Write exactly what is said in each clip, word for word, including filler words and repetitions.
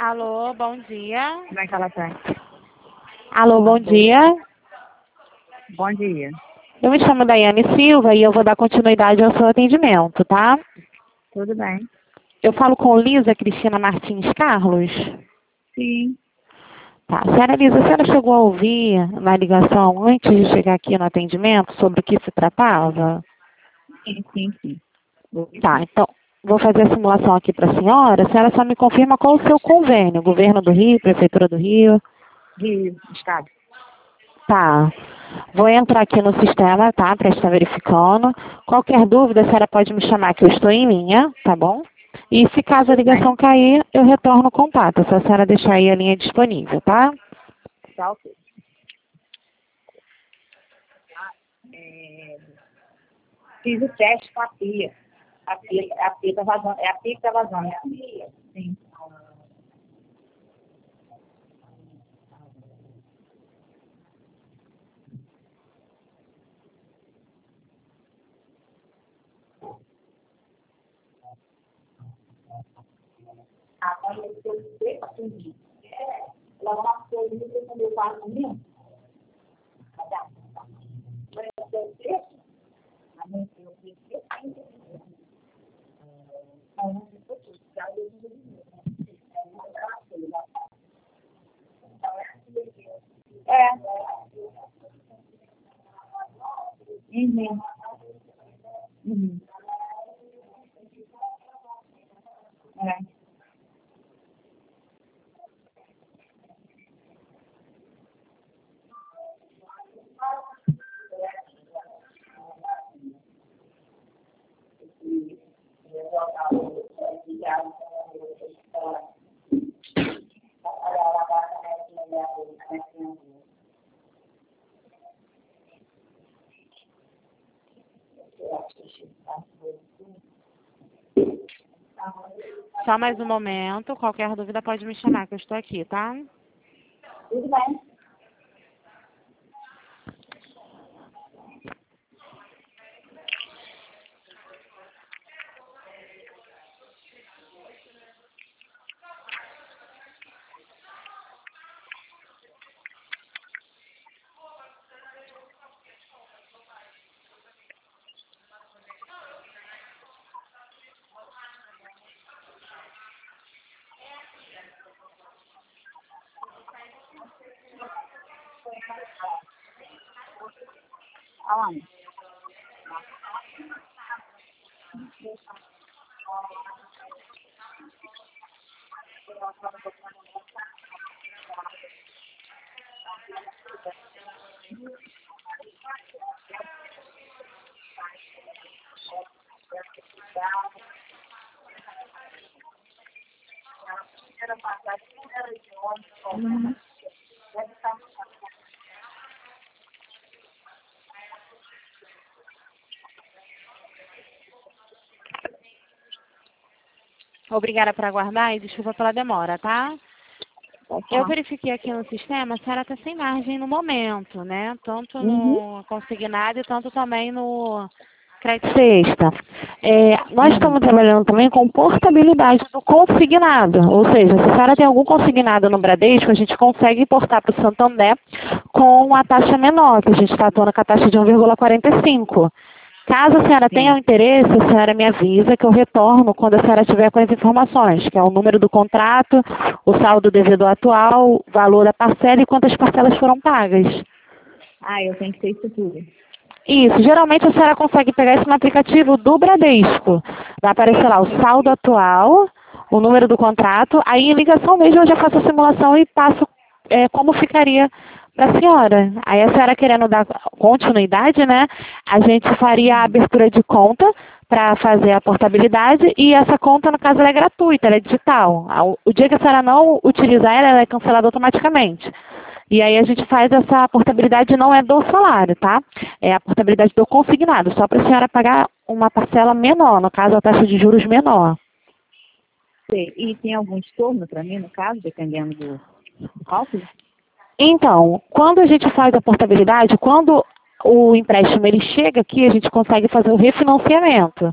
Alô, bom dia. Como é que ela tá? Alô, bom dia. Bom dia. Eu me chamo Daiane Silva e eu vou dar continuidade ao seu atendimento, tá? Tudo bem? Eu falo com Lisa Cristina Martins Carlos? Sim. Tá. Senhora Lisa, a senhora chegou a ouvir na ligação antes de chegar aqui no atendimento sobre o que se tratava? Sim, sim, sim. Tá, então vou fazer a simulação aqui para a senhora. A senhora só me confirma qual o seu convênio, Governo do Rio, Prefeitura do Rio? Rio, Estado. Tá. Vou entrar aqui no sistema, tá? Para estar verificando. Qualquer dúvida, a senhora pode me chamar que eu estou em linha, tá bom? E se caso a ligação cair, eu retorno o contato. Se a senhora deixar aí a linha disponível, tá? Tá, ok. É... Fiz o teste com a pia. A pia, a pia tá vazando. É a pia que tá vazando. É a pia. Sim. A mãe tem que ter o que pra fugir. É. Ela vai lá pro livro e quando eu falo comigo. Tá. Vai ter o que? A mãe tem o que? É. Uhum. Uhum. É. Só mais um momento. Qualquer dúvida pode me chamar que eu estou aqui, tá? Tudo bem. Aonde? Uhum. Obrigada por aguardar e desculpa pela demora, tá? Eu verifiquei aqui no sistema, a senhora está sem margem no momento, né? Tanto Uhum. no consignado e tanto também no crédito sexta. É, nós estamos trabalhando também com portabilidade do consignado, ou seja, se a senhora tem algum consignado no Bradesco, a gente consegue importar para o Santander com a taxa menor, que a gente está atuando com a taxa de um vírgula quarenta e cinco. Caso a senhora tenha um interesse, a senhora me avisa que eu retorno quando a senhora tiver com as informações, que é o número do contrato, o saldo devedor atual, o valor da parcela e quantas parcelas foram pagas. Ah, eu tenho que ter isso tudo. Isso, geralmente a senhora consegue pegar isso no aplicativo do Bradesco. Vai aparecer lá o saldo atual, o número do contrato, aí em ligação mesmo eu já faço a simulação e passo é, como ficaria para a senhora. Aí a senhora querendo dar continuidade, né? A gente faria a abertura de conta para fazer a portabilidade e essa conta, no caso, ela é gratuita, ela é digital. O dia que a senhora não utilizar ela, ela é cancelada automaticamente. E aí a gente faz essa portabilidade, não é do salário, tá? É a portabilidade do consignado, só para a senhora pagar uma parcela menor, no caso a taxa de juros menor. Sei. E tem algum estorno para mim, no caso, dependendo do cálculo? Então, quando a gente faz a portabilidade, quando o empréstimo ele chega aqui, a gente consegue fazer o refinanciamento.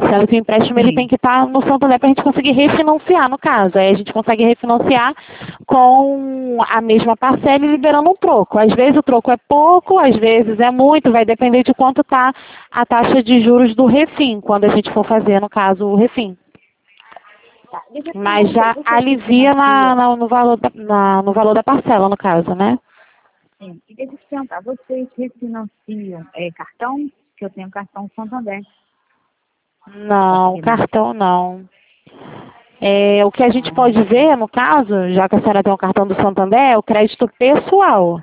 Sendo que o empréstimo ele Sim. tem que estar no Santander para a gente conseguir refinanciar, no caso. Aí a gente consegue refinanciar com a mesma parcela e liberando um troco. Às vezes o troco é pouco, às vezes é muito, vai depender de quanto está a taxa de juros do refim, quando a gente for fazer, no caso, o refim. Tá. Deixa eu te Mas perguntar, já você alivia na, refinancia? na- no, valor da, na- no valor da parcela, no caso, né? Sim. E deixa eu te perguntar, vocês refinanciam é, cartão? Que eu tenho cartão Santander. Não, Particular. cartão não. É, o que a gente Ah, pode ver, no caso, já que a senhora tem um cartão do Santander, é o crédito pessoal.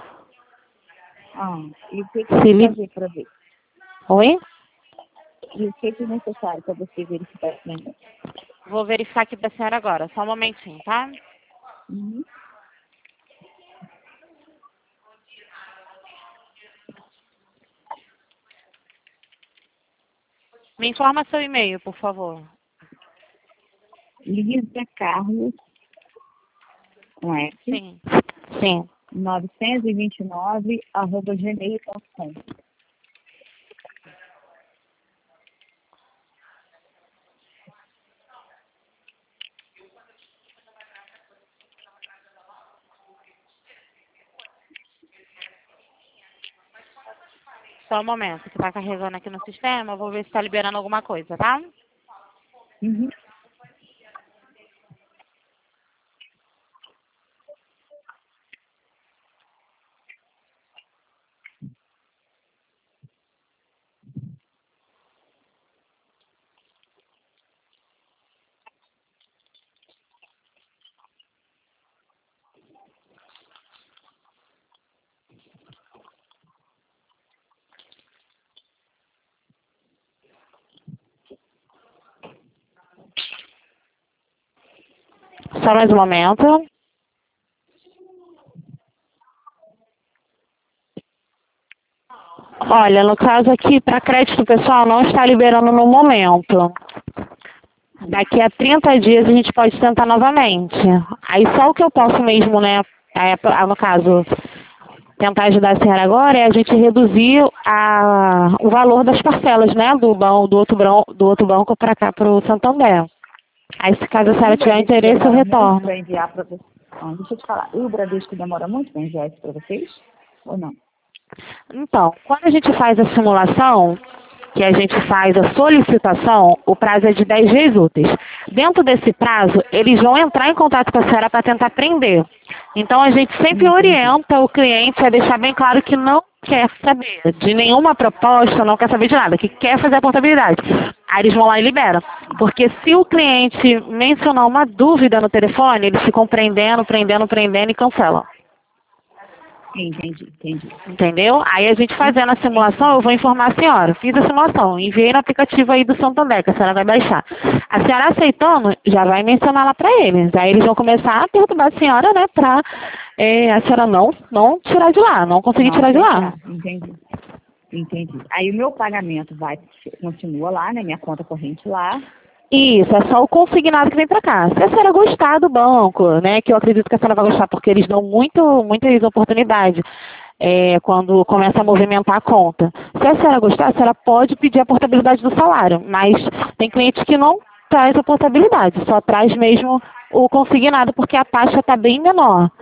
ah. E o que, que eu Se tenho que li... fazer para ver? Oi? E o que, que é necessário para você verificar isso aí? Vou verificar aqui para a senhora agora, só um momentinho, tá? Uhum. Me informa seu e-mail, por favor. Lisa Carlos, com F, Sim. Sim. novecentos e vinte e nove, arroba gmail ponto com. Só um momento, que tá carregando aqui no sistema, eu vou ver se tá liberando alguma coisa, tá? Uhum. Só mais um momento. Olha, no caso aqui, para crédito pessoal, não está liberando no momento. Daqui a trinta dias a gente pode tentar novamente. Aí só o que eu posso mesmo, né, é, no caso, tentar ajudar a senhora agora é a gente reduzir a, o valor das parcelas, né, do, ban, do, outro, bran, do outro banco para cá, para o Santander. Aí se caso a E senhora o tiver Bradesco interesse, eu demora muito retorno. para enviar para vocês? Ah, deixa eu te falar, e o Bradesco demora muito para enviar isso para vocês? Ou não? Então, quando a gente faz a simulação, que a gente faz a solicitação, o prazo é de dez dias úteis. Dentro desse prazo, eles vão entrar em contato com a senhora para tentar prender. Então, a gente sempre Entendi. orienta o cliente a deixar bem claro que não quer saber de nenhuma proposta, não quer saber de nada, que quer fazer a portabilidade. Aí eles vão lá e liberam. Porque se o cliente mencionar uma dúvida no telefone, eles ficam prendendo, prendendo, prendendo e cancelam. Entendi, entendi. Entendeu? Aí a gente Uhum, fazendo a simulação, entendi. eu vou informar a senhora. Fiz a simulação, enviei no aplicativo aí do Santander, que a senhora vai baixar. A senhora aceitando, já vai mencionar lá para eles. Aí eles vão começar a perturbar a senhora, né, para é, a senhora não, não tirar de lá, não conseguir Não tirar de lá. aceitar, entendi. Entendi. Aí o meu pagamento vai, continua lá, né? Minha conta corrente lá. Isso, é só o consignado que vem para cá. Se a senhora gostar do banco, né, que eu acredito que a senhora vai gostar, porque eles dão muito, muitas oportunidades é, quando começa a movimentar a conta. Se a senhora gostar, a senhora pode pedir a portabilidade do salário, mas tem clientes que não traz a portabilidade, só traz mesmo o consignado, porque a taxa está bem menor.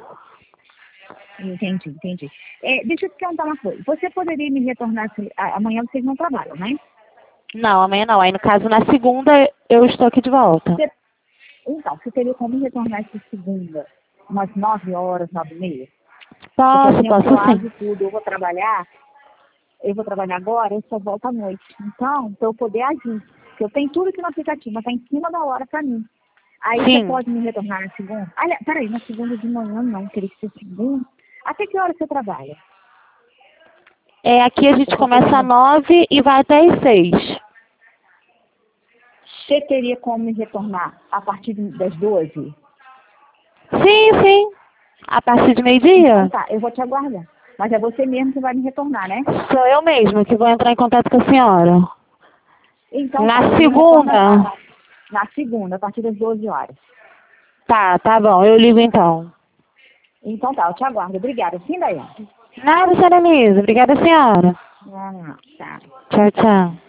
Entendi, entendi. É, deixa eu te perguntar uma coisa. Você poderia me retornar se, a- amanhã vocês não trabalham, né? Não, amanhã não. Aí, no caso, na segunda, eu estou aqui de volta. Você, então, você teria como me retornar essa segunda, umas nove horas, nove e meia? Porque Posso, assim, eu posso sim. atraso tudo, eu vou trabalhar, eu vou trabalhar agora, eu só volto à noite. Então, para eu poder agir, porque eu tenho tudo aqui no aplicativo, mas tá em cima da hora para mim. Aí você Sim. pode me retornar na segunda? Olha, peraí, na segunda de manhã não, teria que ser segunda. Até que hora você trabalha? É, aqui a gente Eu tô começa às querendo. nove e vai até às seis. Você teria como me retornar a partir das doze? Sim, sim. A partir de Então meio-dia? tá, eu vou te aguardar. Mas é você mesmo que vai me retornar, né? Sou eu mesma que vou entrar em contato com a senhora. Então tá, Na você me retorna a- segunda? na segunda, a partir das doze horas. Tá, tá bom. Eu ligo então. Então tá, eu te aguardo. Obrigada. Sim, Daiane? Nada, senhora Elisa. Obrigada, senhora. Ah, tá. Tchau, tchau.